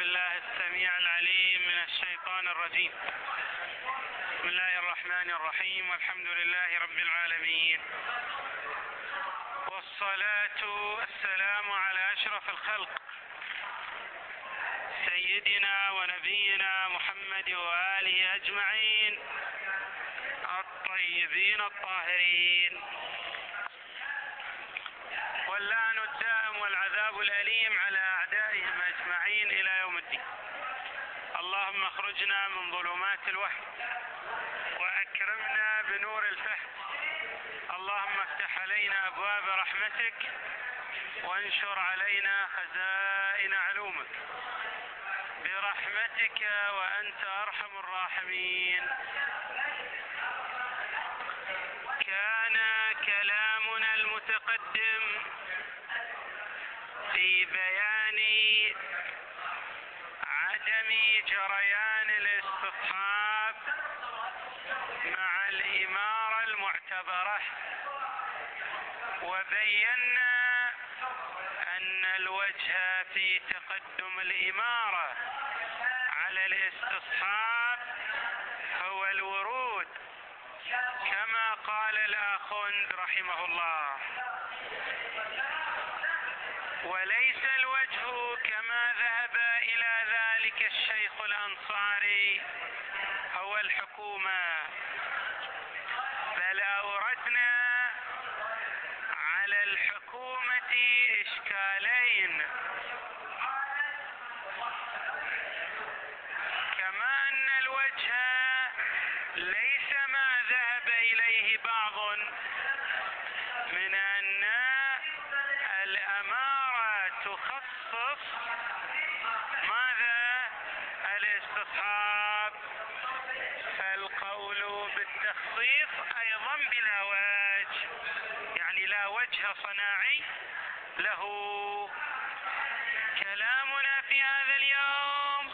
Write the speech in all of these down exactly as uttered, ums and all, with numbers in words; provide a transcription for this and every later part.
بالله السميع العليم من الشيطان الرجيم. بسم الله الرحمن الرحيم، والحمد لله رب العالمين، والصلاة والسلام على أشرف الخلق سيدنا ونبينا محمد وآله أجمعين الطيبين الطاهرين، واللعن الدائم والعذاب الأليم على أعدائهم أجمعين إلى يوم الدين. اللهم اخرجنا من ظلمات الوهم وأكرمنا بنور الفهم. اللهم افتح علينا أبواب رحمتك وانشر علينا خزائن علومك برحمتك وأنت أرحم الراحمين. كان كلامنا المتقدم في بيان عدم جريان الاستصحاب مع الإمارة المعتبرة، وبينا أن الوجه في تقدم الإمارة على الاستصحاب هو الورود، كما قال الآخوند رحمه الله، وليس الوجه كما ذهب إلى ذلك الشيخ الأنصاري هو الحكومة، بل أوردنا على الحكومة إشكالين، كما أن الوجه ليس ما ذهب إليه بعض من أن الأمارة تخصص ماذا؟ الاستصحاب، فالقول بالتخصيص أيضا بلا وجه، يعني لا وجه صناعي له. كلامنا في هذا اليوم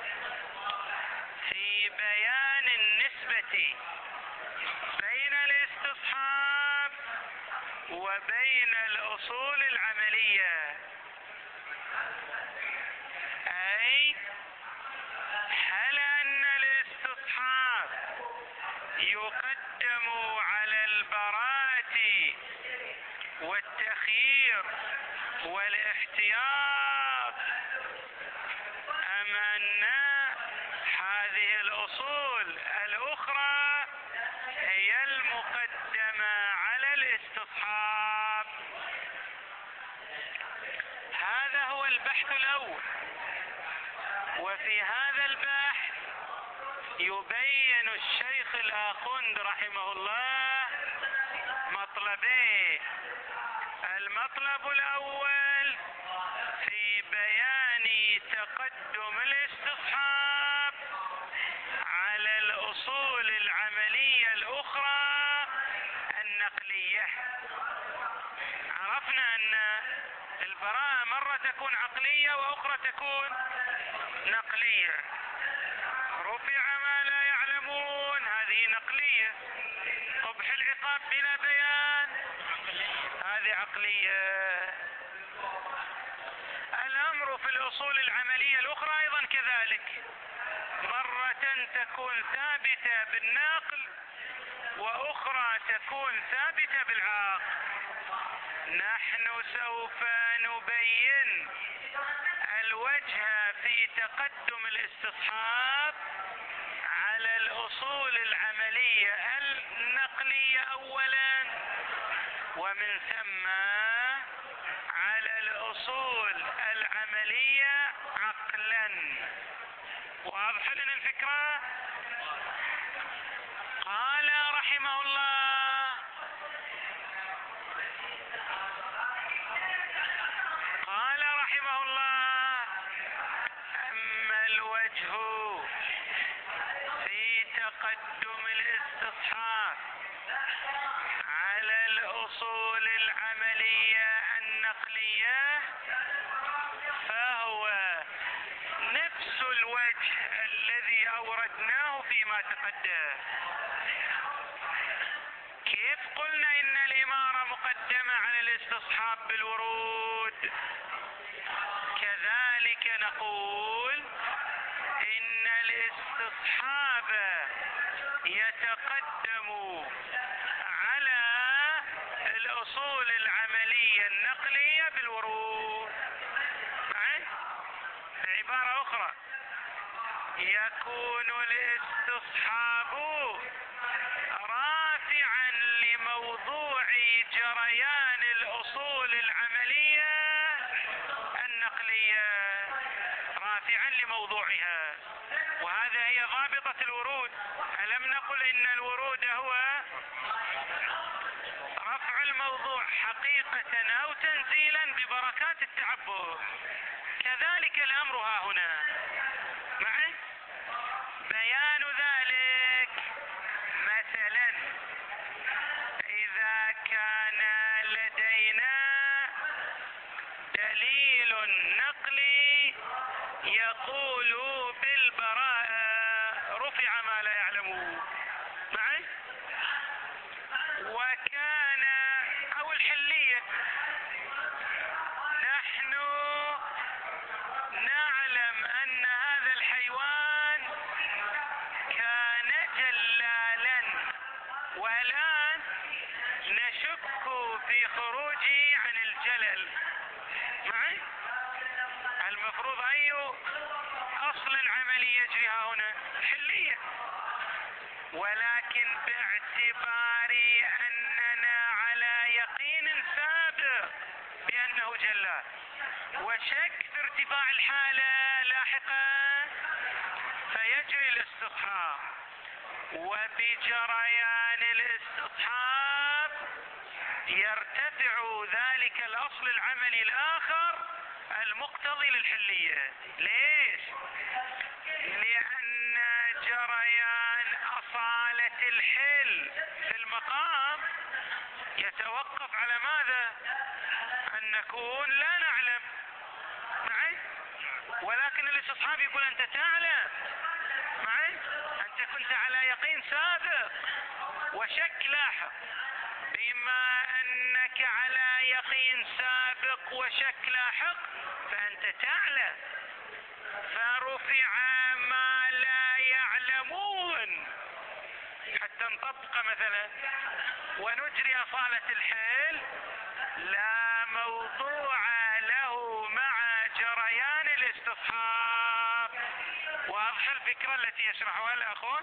في بيان النسبة بين الاستصحاب وبين الأصول العملية، أي هل أن الاستصحاب يقدم على البراءة والتخيير والاحتياط، أم أن هذه الأصول الأخرى هي المقدمة على الاستصحاب؟ هذا هو البحث الأول. وفي هذا البحث يبين الشيخ الآخوند رحمه الله مطلبين. المطلب الأول في بيان تقدم الاستصحاب على الأصول العملية الأخرى النقلية. عرفنا أن البراءة مرة تكون عقلية وأخرى تكون نقلية. رفع ما لا يعلمون، هذه نقلية. قبح العقاب بلا بيان، هذه عقلية. الأمر في الأصول العملية الأخرى أيضا كذلك، مرة تكون ثابتة بالنقل وأخرى تكون ثابتة بالعقل. نحن سوف نبين الوجه في تقدم الاستصحاب على الأصول العملية النقلية أولا، ومن ثم على الأصول العملية عقلا. واضح لنا الفكرة؟ قال رحمه الله: قال رحمه الله: أما الوجه في تقدم الاستصحاب على الأصول العملية النقلية فهو نفس الوجه الذي أوردناه فيما تقدم. كيف قلنا إن الإمارة مقدمة على الاستصحاب بالورود، كذلك نقول نقول إن الاستصحاب يتقدم على الأصول العملية النقلية بالورود. بعبارة أخرى يكون الاستصحاب رافعا لموضوع جريان الأصول العملية النقلية، رافعا لموضوعها. وهذا هي ضابطة الورود. ألم نقل إن الورود هو رفع الموضوع حقيقة أو تنزيلا ببركات التعبد. كذلك الأمر ها هنا. معي بيان ذلك مثلا إذا كان لدينا دليل نقلي يقول بالبراءة رفع ما لا يعلمون. معي وكان أو الحلية نحن نعلم أن هذا الحيوان كان جلالا والآن نشك في خروجه عن الجلل. معي المفروض أي أصل عملي يجري هنا؟ حلية. ولكن باعتبار أننا على يقين سابق بأنه جلال وشك في ارتفاع الحالة لاحقا فيجري الاستصحاب، وبجريان الاستصحاب يرتفع ذلك الأصل العملي الآخر المقتضي للحلية. ليش؟ لأن جريان أصالة الحل في المقام يتوقف على ماذا؟ أن نكون لا نعلم. معي ولكن الاستصحاب يقول أنت تعلم. معي أنت كنت على يقين سابق وشك لاحق. بما أنك على يقين سابق وشك لاحق فأنت تعلم، فرفع ما لا يعلمون حتى نطبق مثلا ونجري أصالة الحل لا موضوع له مع جريان الاستصحاب. واضح الفكرة التي يشرحها الأخوان؟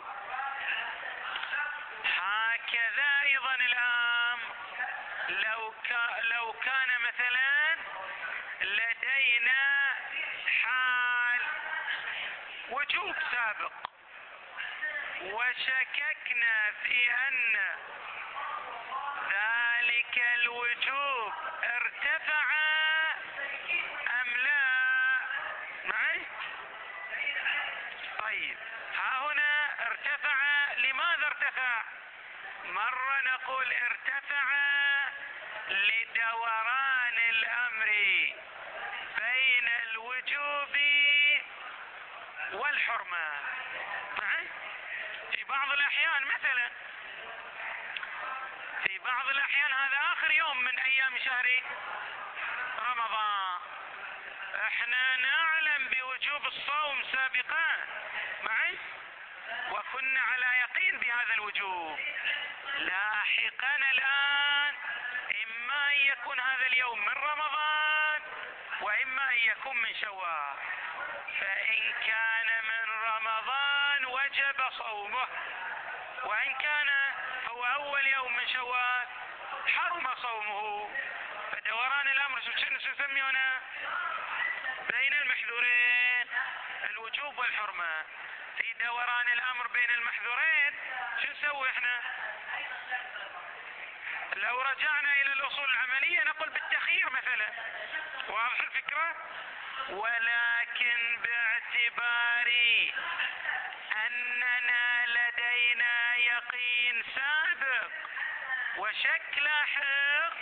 هكذا أيضا الآن لو, كا لو كان مثلا لدينا حال وجوب سابق وشككنا في أن ذلك الوجوب ارتفع أم لا. معي طيب ها هنا ارتفع. لماذا ارتفع؟ مرة نقول ارتفع لدوران الأمر بين الوجوب والحرمة. معي في بعض الأحيان مثلا في بعض الأحيان هذا آخر يوم من أيام شهر رمضان، احنا نعلم بوجوب الصوم سابقا. معي وكنا على يقين بهذا الوجوب. لاحقا الآن إما أن يكون هذا اليوم من رمضان وإما أن يكون من شوال. فإن كان من رمضان وجب صومه، وإن كان هو أول يوم من شوال حرم صومه. فدوران الأمر شنو نسميه بين المحذورين الوجوب والحرمة. في دوران الأمر بين المحذورين شو نسوي احنا؟ لو رجعنا إلى الأصول العملية نقول بالتخيير مثلا. واضح الفكرة؟ ولكن باعتبار أننا لدينا يقين سابق وشك لاحق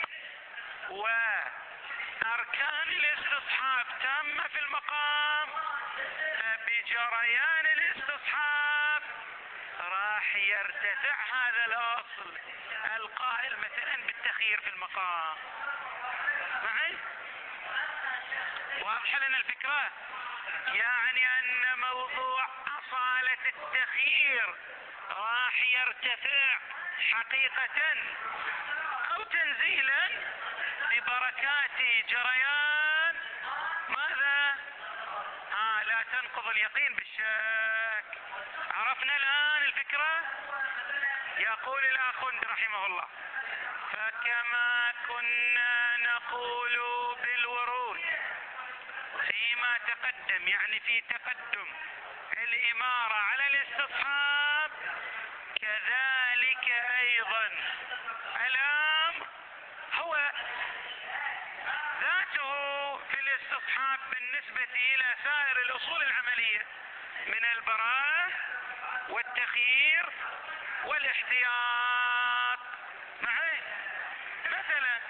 وأركان الاستصحاب تامة في المقام، فبجريان الاستصحاب راح يرتفع هذا الأصل القائل مثلا بالتخيير في المقام. معي؟ واضح لنا الفكرة؟ يعني أن موضوع أصالة التخيير راح يرتفع حقيقة أو تنزيلا ببركات جريان ماذا؟ آه لا تنقض اليقين بالشك. عرفنا الآن الفكرة؟ يقول الأخ رحمه الله: فكما كنا نقول بالورود فيما تقدم، يعني في تقدم الإمارة على الاستصحاب، كذلك أيضا الأمر هو ذاته في الاستصحاب بالنسبة إلى سائر الأصول العملية من البراءة والتخيير والاحتياط. معي مثلا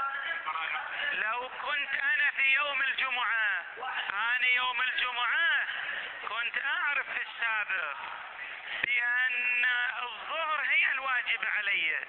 لو كنت أنا في يوم الجمعة، أنا يوم الجمعة كنت أعرف في السابق بأن الظهر هي الواجب علي،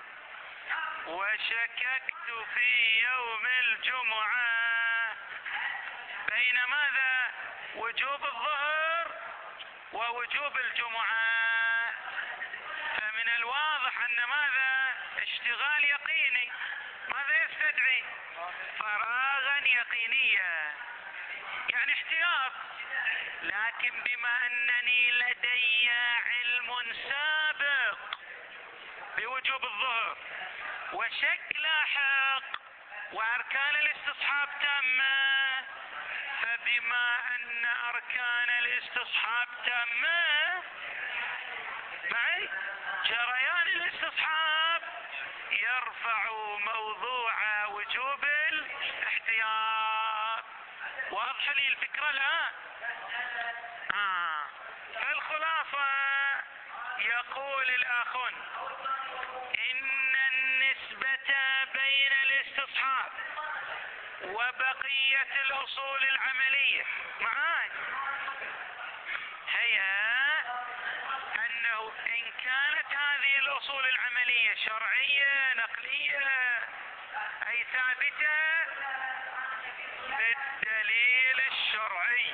وشككت في يوم الجمعة بين ماذا؟ وجوب الظهر ووجوب الجمعة. فمن الواضح أن ماذا؟ اشتغال يقيني. ماذا يستدعي؟ فراغا يقينيا، يعني احتياط. لكن بما أنني لدي علم سابق بوجوب الظهر وشك لاحق وأركان الاستصحاب تامة، فبما أن أركان الاستصحاب تامة معي، جريان الاستصحاب يرفع موضوع وجوب الاحتياط. واضح لي الفكرة الآن؟ آه. فالخلاصة يقول الآخون إن النسبة بين الاستصحاب وبقية الأصول العملية معاي هي أنه إن كانت هذه الأصول العملية شرعية نقلية أي ثابتة بالدليل الشرعي،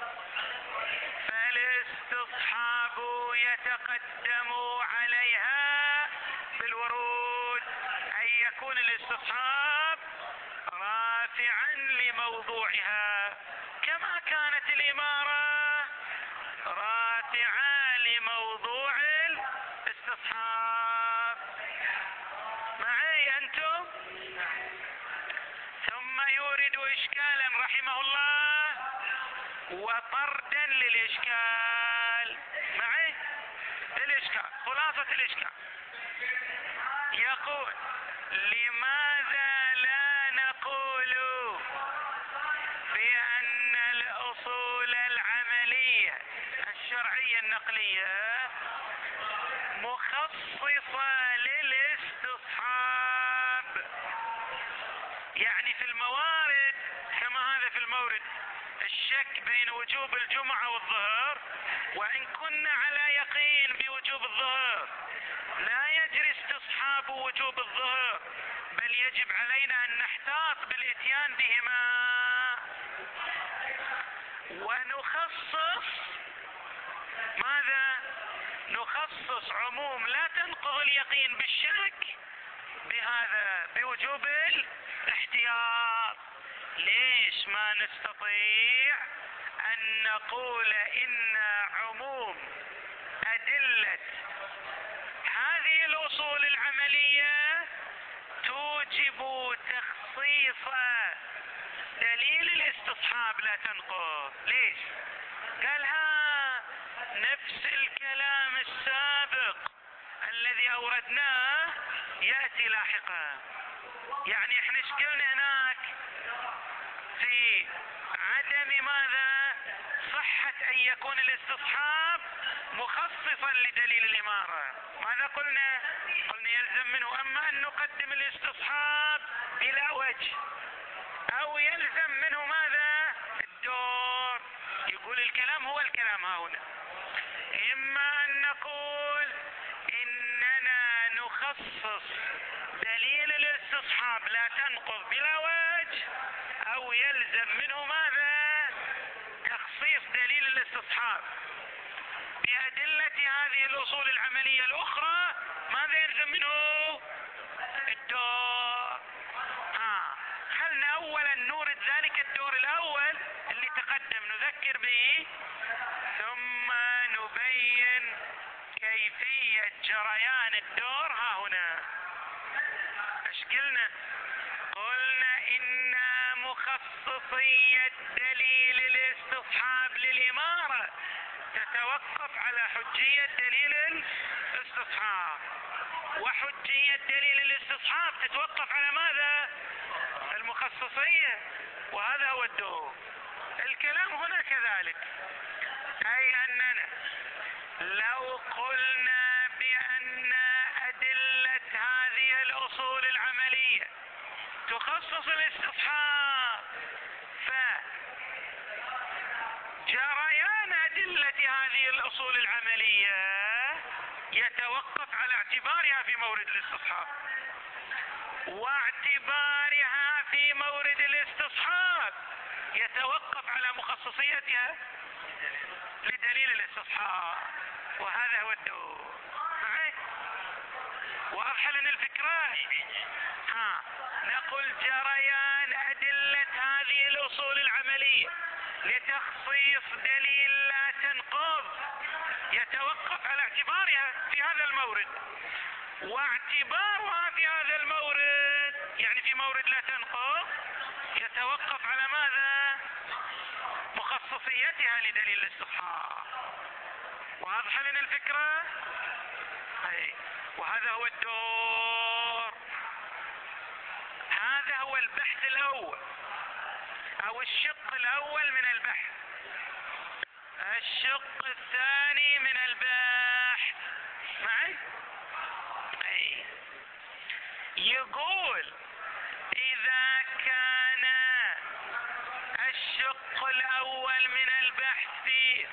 فالاستصحاب يتقدم عليها بالورود، أي يكون الاستصحاب رافعا لموضوعها كما كانت الإمارة رافعة لموضوع الاستصحاب. معي أنتم؟ ثم يورد إشكالا رحمه الله وطردا للإشكال. معي الإشكال، خلاصة الإشكال، يقول: لماذا لا نقول بأن الأصول العملية الشرعية النقلية مخصصة للاستصحاب؟ يعني في الموارد كما هذا في المورد الشك بين وجوب الجمعة والظهر، وإن كنا على يقين بوجوب الظهر لا يجري استصحاب وجوب الظهر، بل يجب علينا أن نحتاط بالإتيان بهما ونخصص ماذا؟ نخصص عموم لا تنقض اليقين بالشك بهذا بوجوب الاحتياط. ليش ما نستطيع أن نقول إن عموم أدلة هذه الأصول العملية توجب تخصيص دليل الاستصحاب لا تنقض؟ ليش؟ قال ها نفس الكلام السابق الذي أوردناه يأتي لاحقا. يعني احنا شكلنا هناك في عدم ماذا؟ صحة أن يكون الاستصحاب مخصصا لدليل الإمارة. ماذا قلنا؟ قلنا يلزم منه أما أن نقدم الاستصحاب بلا وجه، أو يلزم منه ماذا؟ الدور. يقول الكلام هو الكلام هنا، إما أن نقول إننا نخصص دليل الاستصحاب لا تنقض بلا وجه، أو يلزم منه ماذا؟ تخصيص دليل الاستصحاب بأدلة هذه الأصول العملية الأخرى، ماذا يلزم منه؟ الدور. ها خلنا أولا نورد ذلك الدور الأول اللي تقدم نذكر به، ثم نبين كيفية جريان الدور. ها هنا ايش قلنا؟ قلنا إن مخصصية دليل الاستصحاب للإمارة تتوقف على حجية دليل الاستصحاب، وحجية دليل الاستصحاب تتوقف على ماذا؟ المخصصية، وهذا هو الدور. الكلام هنا كذلك، أي أننا لو قلنا بأن أدلة هذه الأصول العملية تخصص الاستصحاب، فجريان أدلة هذه الأصول العملية يتوقف على اعتبارها في مورد الاستصحاب، واعتبارها في مورد الاستصحاب يتوقف على مخصصيتها لدليل الاستصحاب، وهذا هو الدور. معي؟ واضحة لنا الفكرة؟ ها نقول جريان أدلة هذه الأصول العملية لتخصيص دليل لا تنقض يتوقف على اعتبارها في هذا المورد، واعتبارها في هذا المورد يعني في مورد لا تنقض يتوقف على ماذا؟ مخصصيتها لدليل الاستصحاب. واضحة لنا الفكرة؟ أي. وهذا هو الدور. هذا هو البحث الأول أو الشق الأول من البحث. الشق الثاني من البحث معي؟ أي. يقول إذا كان الشق الأول من البحث في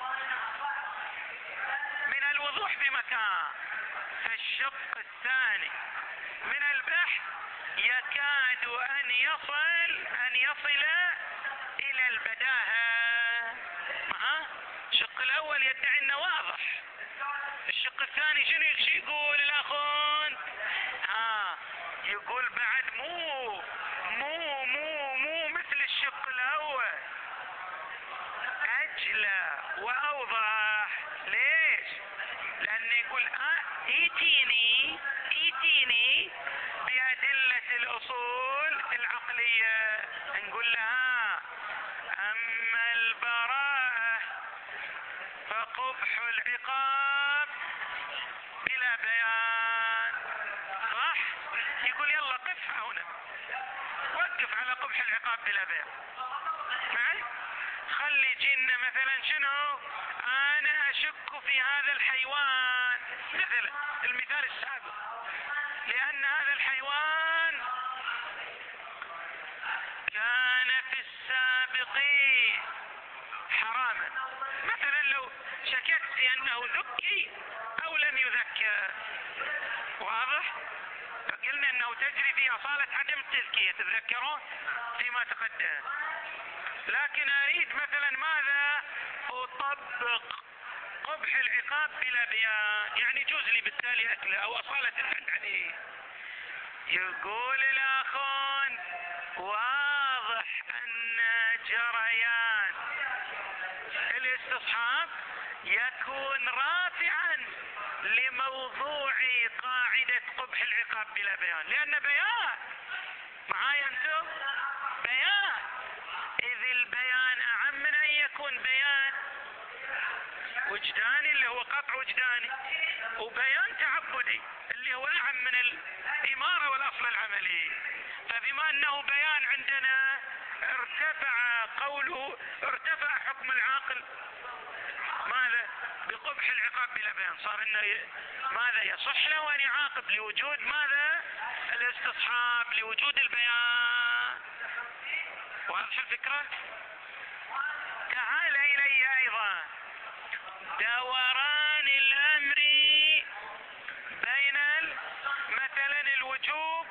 من الوضوح بمكان، فالشق الثاني من البحث يكاد أن يصل أن يصل إلى البداهة. ها الشق الأول يدعي أنه واضح، الشق الثاني شنو يقول الأخون؟ ها يقول بعد مو مو مو مو مثل الشق الأول، أجلى وأوضح. ليش؟ لأنه يقول آه ايتيني ايتيني بأدلة الأصول العقلية. نقول لها أما البراءة فقبح العقاب بلا بيان. صح؟ يقول يلا قفها هنا، وقف على قبح العقاب بلا بيان. معي؟ خلي جينا مثلا شنو؟ أنا أشك في هذا الحيوان مثلا، المثال السابق، لأن هذا الحيوان كان في السابق حراما. مثلا لو شككت أنه ذكي أو لم يذكى، واضح؟ فقلنا أنه تجري في أصالة عدم التذكية، تذكرون فيما تقدم. لكن أريد مثلا ماذا؟ أطبق قبح العقاب بلا بيان، يعني يجوز لي بالتالي أكله أو أصالة الحد عليه. يقول الآخون واضح أن جريان الاستصحاب يكون رافعا لموضوع قاعدة قبح العقاب بلا بيان، لأن بيان معايا أنتم؟ بيان، إذ البيان أعم من أن يكون بيان وجداني اللي هو قطع وجداني، وبيان تعبدي اللي هو أعم من الإمارة والأصل العملي. فبما أنه بيان عندنا ارتفع قوله، ارتفع حكم العاقل ماذا؟ بقبح العقاب بلا بيان، صار إنه ماذا يصح له أن يعاقب لوجود ماذا؟ الاستصحاب، لوجود البيان. واضح الفكرة؟ تعال إلي أيضا دوران الأمر بين مثلا الوجوب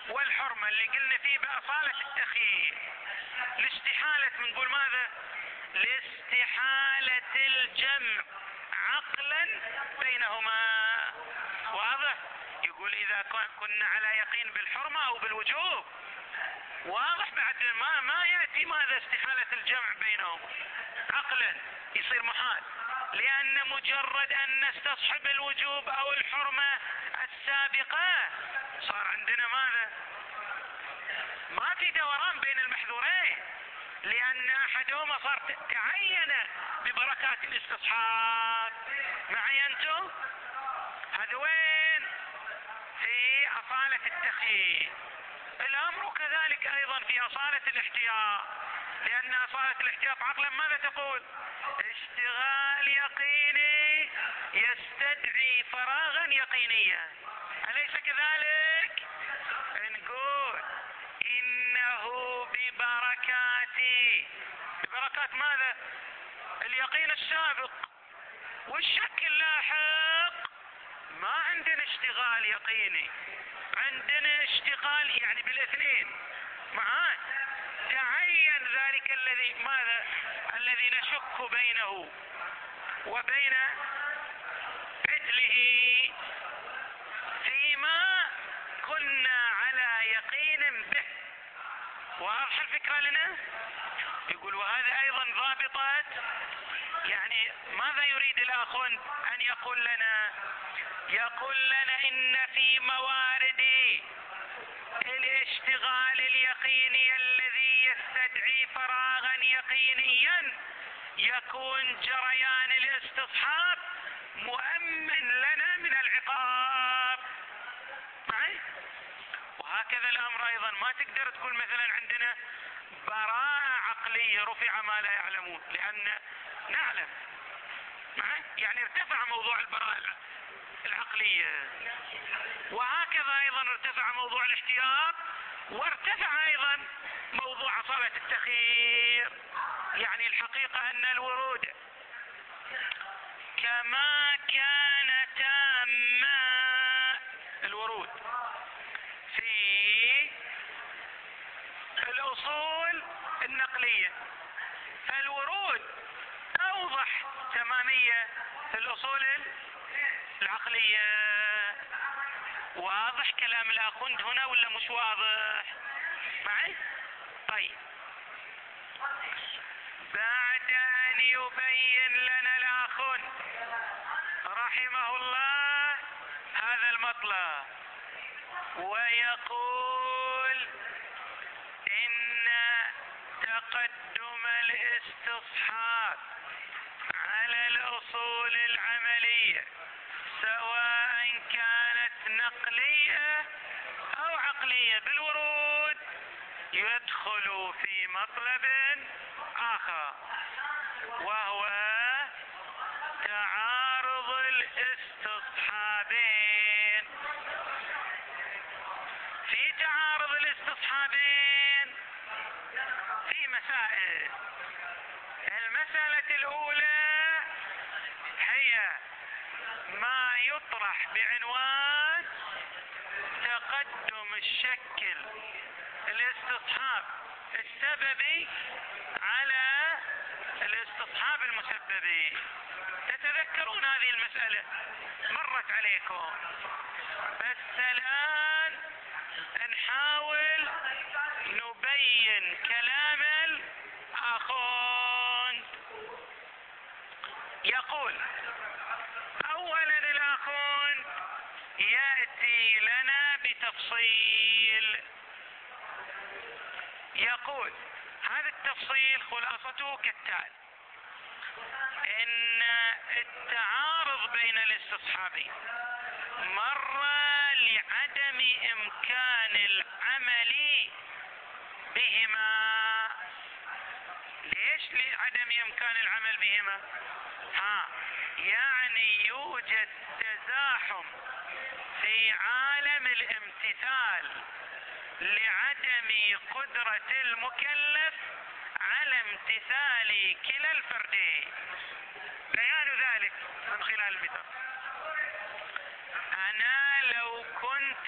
والحرمة اللي قلنا فيه بأصالة التخيير، الاستحالة بنقول ماذا؟ لاستحالة الجمع عقلا بينهما. واضح؟ يقول إذا كنا على يقين بالحرمة أو بالوجوب، واضح بعد ما ما يأتي ماذا استحالة الجمع بينهم عقلا، يصير محال، لأن مجرد أن نستصحب الوجوب أو الحرمة السابقة صار عندنا ماذا؟ ما في دوران بين المحذورين، لأن أحدهما صار تعين ببركات الاستصحاب. معي أنتم؟ هذا وين؟ في أصالة التخيير. الأمر كذلك أيضا في أصالة الاحتياط، لأن أصالة الاحتياط عقلا ماذا تقول؟ اشتغال يقيني يستدعي فراغا يقينيا، أليس كذلك؟ نقول إنه ببركات ببركات ماذا؟ اليقين السابق والشك اللاحق. ما عندنا اشتغال يقيني، عندنا اشتغال يعني بالاثنين معاه. تعين ذلك الذي ماذا؟ الذي نشك بينه وبين مثله فيما كنا على يقين به. واضح الفكرة لنا؟ يقول وهذا ايضا ضابطة. يعني ماذا يريد الاخون ان يقول لنا؟ يقول لنا ان في موارد الاشتغال اليقيني الذي يستدعي فراغا يقينيا يكون جريان الاستصحاب مؤمن لنا من العقاب. معي؟ وهكذا الامر ايضا. ما تقدر تقول مثلا عندنا براءة عقلية رفع ما لا يعلمون، لان نعلم. معي؟ يعني ارتفع موضوع البراءة العقلية، وهكذا ايضا ارتفع موضوع الاحتياط، وارتفع ايضا موضوع أصالة التخيير. يعني الحقيقة ان الورود كما كان تاما، الورود في الاصول النقلية، الورود اوضح تمامية في الاصول العقلية. واضح كلام الاخوند هنا ولا مش واضح؟ معي؟ طيب، بعد ان يبين لنا الاخوند رحمه الله هذا المطلب ويقول ان تقدم الاستصحاب على الاصول العملية سواء كانت نقلية او عقلية بالورود يدخل في مطلب اخر، وهو تعارض الاستصحابين. في تعارض الاستصحابين في مسائل. المسألة الاولى هي ما يطرح بعنوان تقدم الشكل الاستصحاب السببي على الاستصحاب المسببي. تتذكرون هذه المسألة مرت عليكم، بس الآن نحاول نبين كلام الأخوان. يقول اولا الاخوان يأتي لنا بتفصيل، يقول هذا التفصيل خلاصته كالتالي: ان التعارض بين الاستصحابين مرة لعدم امكان العمل بهما. ليش لعدم امكان العمل بهما؟ ها يعني يوجد تزاحم في عالم الامتثال لعدم قدرة المكلف على امتثال كلا الفردين. بيان ذلك من خلال المثال: انا لو كنت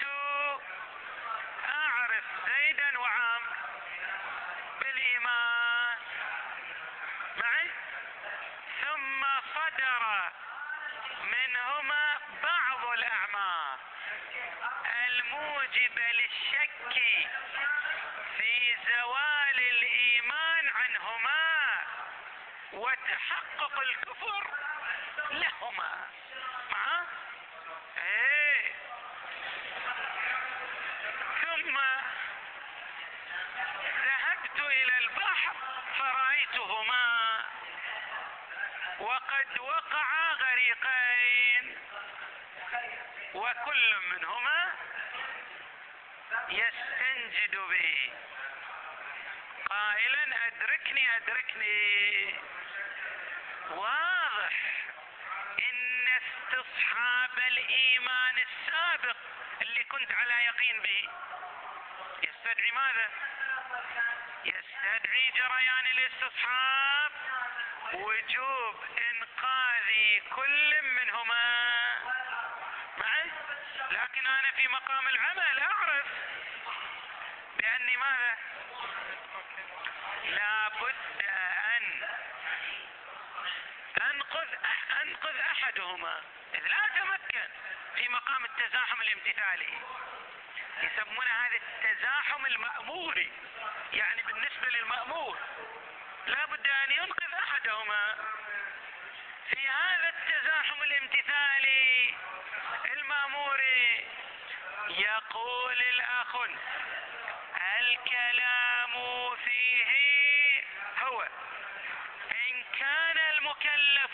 اعرف زيدا وعمرو بالايمان، معي صدر منهما بعض الأعمال الموجبة للشك في زوال الإيمان عنهما وتحقق الكفر لهما. معه؟ ايه. ثم ذهبت إلى البحر فرأيتهما وقد وقعا غريقين وكل منهما يستنجد بي قائلا أدركني أدركني. واضح إن استصحاب الإيمان السابق اللي كنت على يقين به يستدعي ماذا؟ يستدعي جريان الاستصحاب وجوب إنقاذ كل منهما معي. لكن أنا في مقام العمل أعرف بأني ماذا؟ لا بد أن أنقذ أنقذ أحدهما إذ لا أتمكن في مقام التزاحم الامتثالي. يسمون هذا التزاحم المأموري، يعني بالنسبة للمأمور لا بد أن ينقذ أحدهما. في هذا التزاحم الامتثالي المأموري يقول الأخ الكلام فيه هو إن كان المكلف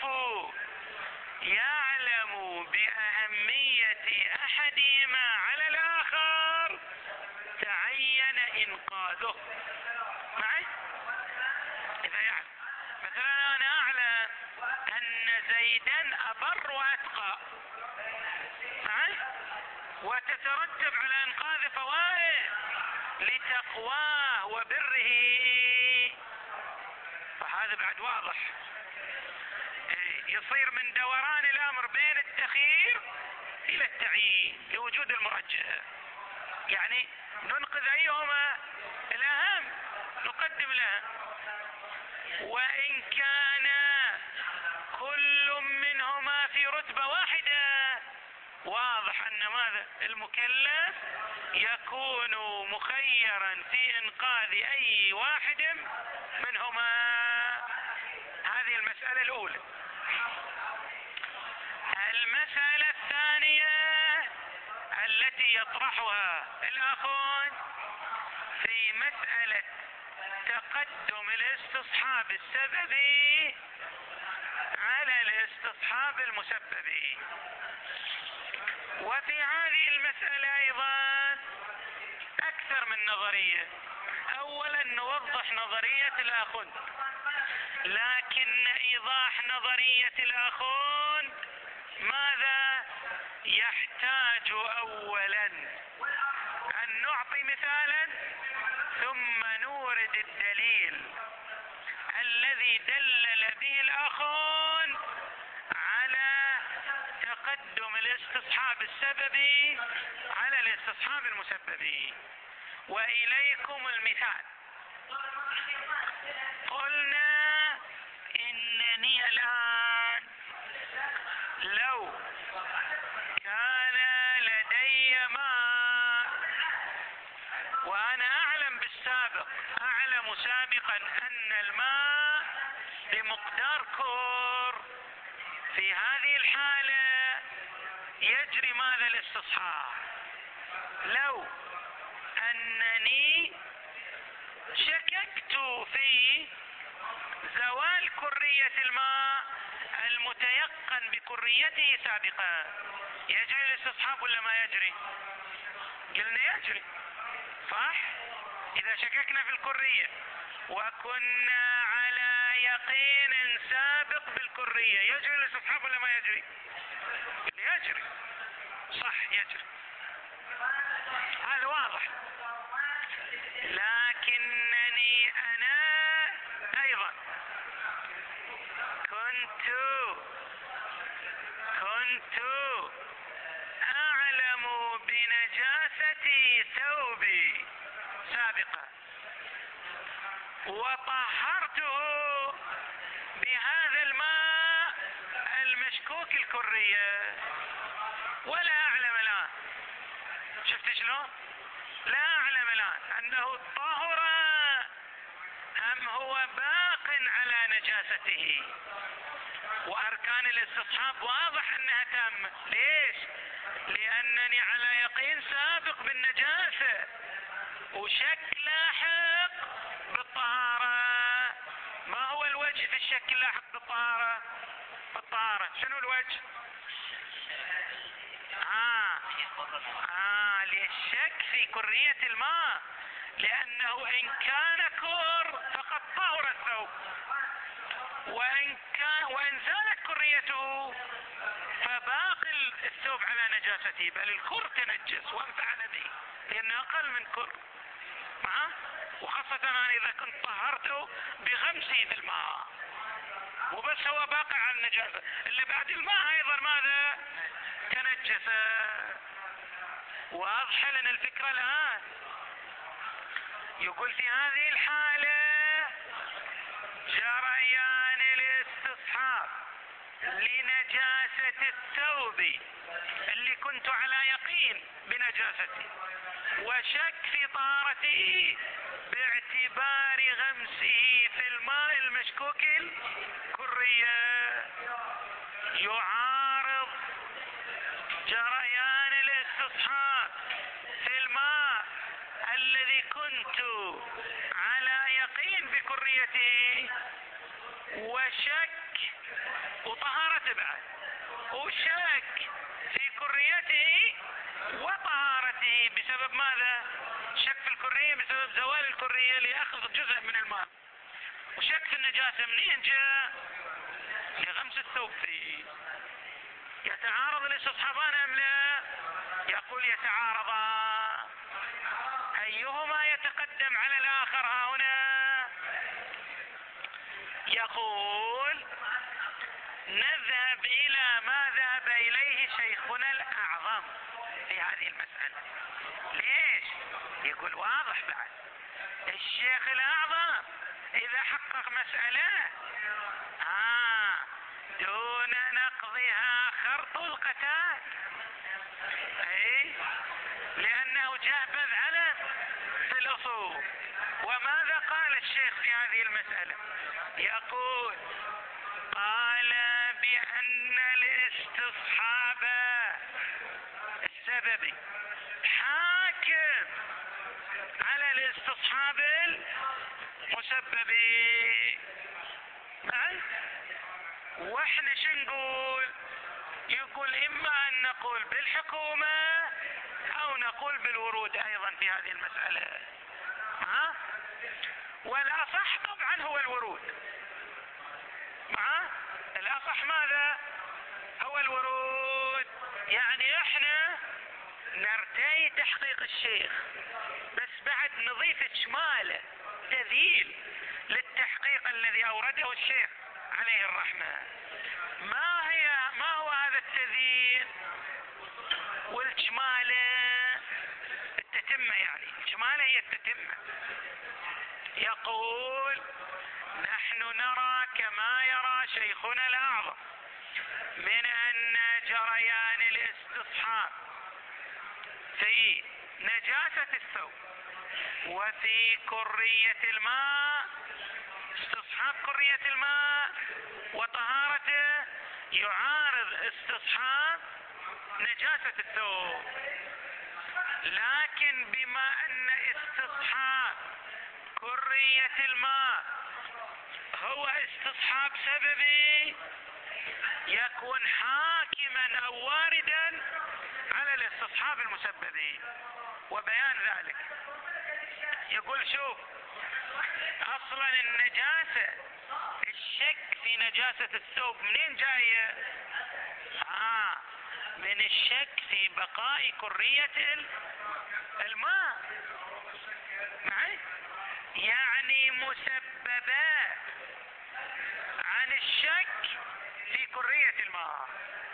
يعلم بأهمية أحدهما على الآخر تعين إنقاذه. معي؟ إذا يعني مثلا أنا أعلم أن زيدا أبر وأتقى، معي؟ وتترتب على إنقاذ فوائد لتقواه وبره، فهذا بعد واضح. يصير من دوران الأمر بين التخيير إلى التعيين لوجود المرجح، يعني ننقذ أيهما الأهم نقدم له. وإن كان كل منهما في رتبة واحدة واضح أن ماذا؟ المكلف يكون مخيرا في إنقاذ أي واحد منهما. هذه المسألة الأولى. المسألة الثانية التي يطرحها الأخون في مسألة تقدم الاستصحاب السببي على الاستصحاب المسببي. وفي هذه المسألة أيضا أكثر من نظرية. أولا نوضح نظرية الأخون، لكن إيضاح نظرية الأخون ماذا يحتاج؟ أولا أن نعطي مثالا ثم نورد الدليل الذي دلل به الأخون على تقدم الاستصحاب السببي على الاستصحاب المسببي. وإليكم المثال. قلنا إنني الآن لو كان لدي ماء وأنا أعلم بالسابق أعلم سابقا أن الماء بمقدار كور، في هذه الحالة يجري ماذا؟ الاستصحاب. لو أنني شككت في زوال كرية الماء المتيقن بكريته سابقا يجري الاستصحاب ولا ما يجري؟ قلنا يجري، صح؟ إذا شككنا في الكرية وكنا على يقين سابق بالكرية يجري الاستصحاب ولا ما يجري؟ يجري، صح يجري، هذا واضح. لكنني أنا أيضا كنت كنت أعلم بنجاسة ثوبي سابقا وطهرته بهذا الماء المشكوك الكرية. ولا أعلم الآن، شفت شلون؟ لا أعلم الآن أنه طهر أم هو باق على نجاسته. وأركان الاستصحاب واضح أنها تامة. ليش؟ لأنني على يقين سابق بالنجاسة وشك لاحق بالطهارة. ما هو الوجه في الشك اللاحق بالطهارة؟ بالطهارة شنو الوجه؟ آه. آه للشك في كرية الماء، لأنه إن كان كر فقد طهر الثوب، وإن كان وإن زالت كريته فباقي الثوب على نجاسته، بل الكر تنجس وانفعل به لأنه أقل من كر. معه؟ وخاصة أنا إذا كنت طهرته بغمسي بالماء وبس هو باقي على النجاسة اللي بعد الماء أيضا ماذا؟ تنجس. واضحة لنا الفكرة الآن. يقول في هذه الحالة جريان الاستصحاب لنجاسة الثوب اللي كنت على يقين بنجاسته وشك في طهارته باعتبار غمسه في الماء المشكوك الكرية، يعارض جريان الاستصحاب في الماء الذي كنت على يقين بكريته وشك وطهارته بعد، وشك في كريته وطهارته بسبب ماذا؟ شك في الكرية بسبب زوال الكرية لأخذ جزء من الماء، وشك في النجاسة منين جاء؟ لغمس الثوب فيه. يتعارض الاستصحابان أم لا؟ يقول يتعارضان. أيهما يتقدم على الآخر ها هنا؟ يقول نذهب إلى ما ذهب إليه شيخنا الأعظم في هذه المسألة. ليش؟ يقول واضح بعد الشيخ الأعظم إذا حقق مسألة آه دون نقضها خرط القتال، أي لأنه جهبذ على في الأصول. وماذا قال الشيخ في هذه المسألة؟ يقول قال بأن الاستصحاب السببي حاكم على الاستصحاب المسببي. معي؟ واحنا شو نقول؟ يقول اما ان نقول بالحكومة او نقول بالورود ايضا في هذه المسألة. ها؟ والاصح طبعا هو الورود. ها؟ الاصح ماذا؟ هو الورود. يعني احنا نرتي تحقيق الشيخ بس بعد نضيف شماله تذييل للتحقيق الذي اورده الشيخ عليه الرحمة. ما هي ما هو هذا التذييل والشماله؟ التتمة، يعني الشماله هي التتمة. يقول نحن نرى كما يرى شيخنا الأعظم من أن جريان الاستصحاب في نجاسة الثوب وفي كرية الماء، استصحاب كرية الماء وطهارته يعارض استصحاب نجاسة الثوب. لكن بما أن استصحاب كرية الماء هو استصحاب سببي يكون حاكما أو واردا على الاستصحاب المسببي. وبيان ذلك يقول شوف اصلا النجاسة، الشك في نجاسة الثوب منين جاية؟ آه من الشك في بقاء كرية الماء. معي؟ يعني مسببات عن الشك في كرية الماء.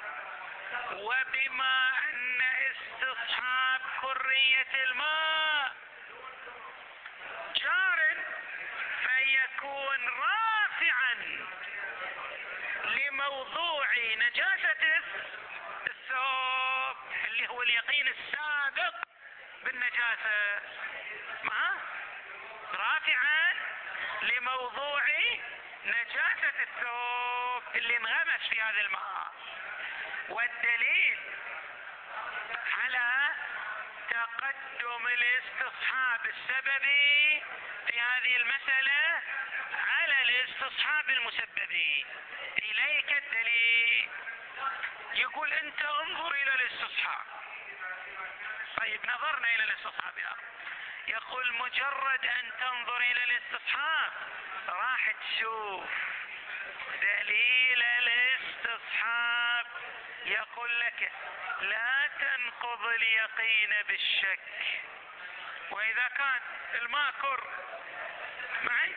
وبما ان استصحاب كرية الماء جار فيكون رافعا لموضوع نجاسة الثوب اللي هو اليقين السابق بالنجاسة، معه رافعا لموضوع نجاسة الثوب اللي انغمس في هذا الماء. والدليل على تقدم الاستصحاب السببي في هذه المسألة على الاستصحاب المسببي. إليك الدليل. يقول أنت انظر إلى الاستصحاب. طيب نظرنا إلى الاستصحاب يا أخي. يقول مجرد أن تنظر إلى الاستصحاب راح تشوف دليل الاستصحاب. يقول لك لا تنقض اليقين بالشك. وإذا كان الماء كر معي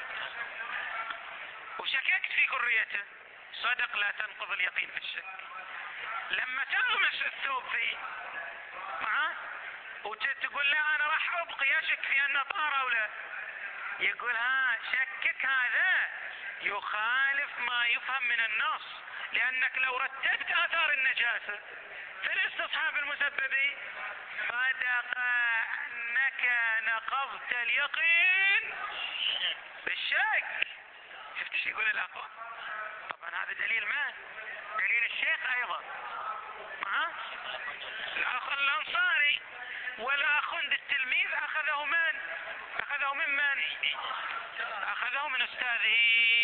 وشككت في كريته صدق لا تنقض اليقين بالشك. لما تغمس الثوب فيه معه وتقول لا أنا راح أبقي أشك في أنه طار أو لا، يقول ها شكك هذا يخالف ما يفهم من النص، لأنك لو رتبت آثار النجاسة في الاستصحاب المسببي صدق أنك نقضت اليقين بالشك. شفت شو يقول الأخوة؟ طبعا هذا دليل ما؟ دليل الشيخ أيضا. ها؟ الأخ الأنصاري والأخ التلميذ أخذه من؟ أخذه من من؟ أخذه من أستاذه.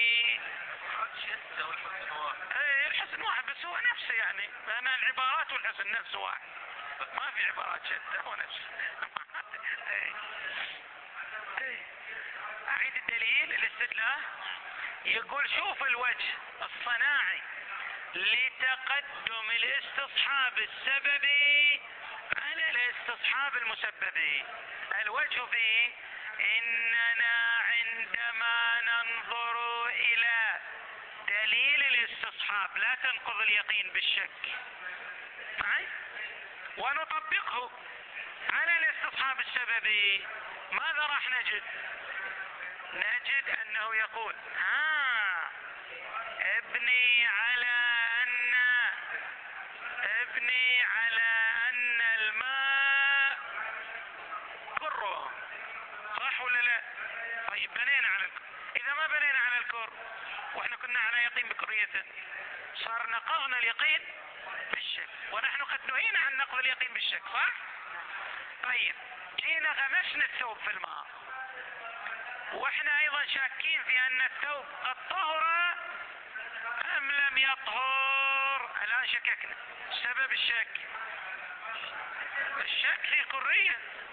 ايه الحسن واحد بس هو نفسه، يعني أنا العبارات والحسن نفس واحد، ما في عبارات شتى، هو نفسه. ايه ايه أعيد الدليل الاستدلال. يقول شوف الوجه الصناعي لتقدم الاستصحاب السببي على الاستصحاب المسببي. الوجه فيه إننا عندما ننظر إلى دليل الاستصحاب لا تنقض اليقين بالشك معي ونطبقه على الاستصحاب السببي، ماذا راح نجد؟ نجد أنه يقول ها ابني على أن ابني على أن الماء كره، صح ولا لا؟ طيب بنينا على الكر. إذا ما بنينا على الكر واحنا كنا على يقين بكريته صار نقضنا اليقين بالشك، ونحن قد نهينا عن نقض اليقين بالشك، صح؟ طيب جينا غمسنا الثوب في الماء واحنا ايضا شاكين في ان الثوب قد طهر ام لم يطهر. الان شككنا. سبب الشك الشك في كرية.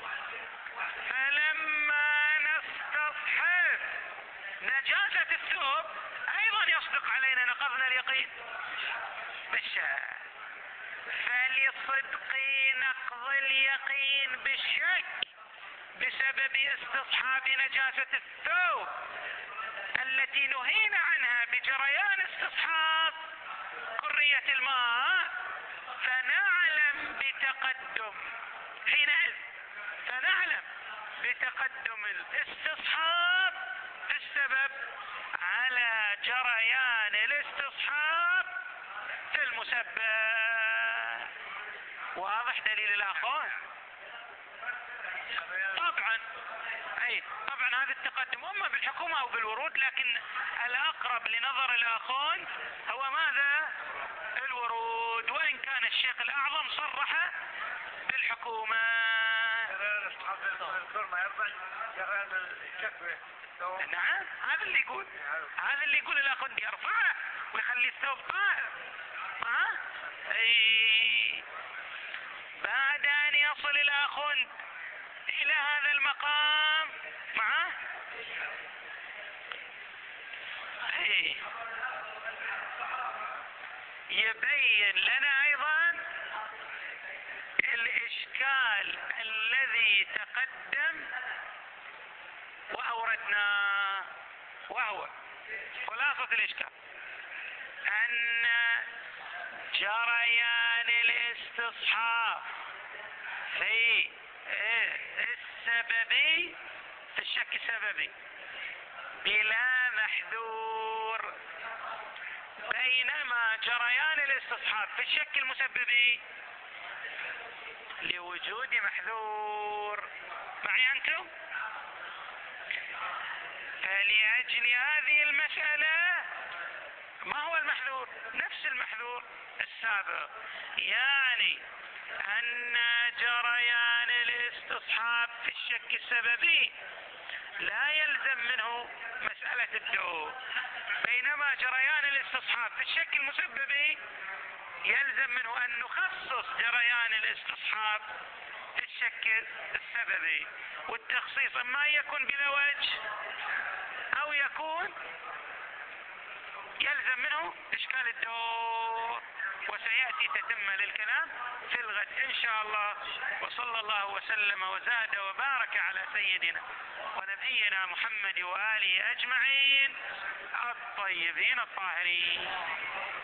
فلما نستصحب نجاسة الثوب ايضا يصدق علينا نقضنا اليقين بالشك. فلصدق نقض اليقين بالشك بسبب استصحاب نجاسة الثوب التي نهينا عنها بجريان استصحاب كرية الماء، فنعلم بتقدم حينئذ فنعلم بتقدم الاستصحاب في السبب على جريان الاستصحاب في المسبب. واضح دليل الآخر؟ طبعا اي طبعا هذا التقدم اما بالحكومة او بالورود، لكن الاقرب لنظر الاخون هو ماذا؟ الورود، وان كان الشيخ الاعظم صرح بالحكومة. نعم هذا اللي يقول هذا اللي يقول الاخون يرفعه ويخلي الثوب طاهر. ها اي بعد ان يصل الاخون الى هذا المقام معه ايه يبين لنا ايضا الاشكال الذي تقدم واوردناه، وهو خلاصة الاشكال ان جريان الاستصحاب في السببي في الشك السببي بلا محذور بينما جريان الاستصحاب في الشك المسبب لوجود محذور. معي أنتم؟ فلأجل هذه المسألة ما هو المحذور؟ نفس المحذور السابق، يعني أن جريان الاستصحاب في الشك السببي لا يلزم منه مسألة الدور، بينما جريان الاستصحاب في الشك المسببي يلزم منه أن نخصص جريان الاستصحاب في الشك السببي، والتخصيص إما يكون بلا وجه أو يكون يلزم منه إشكال الدور، وسيأتي تتمة للكلام في الغد إن شاء الله. وصلى الله وسلم وزاد وبارك على سيدنا ونبينا محمد وآله أجمعين الطيبين الطاهرين.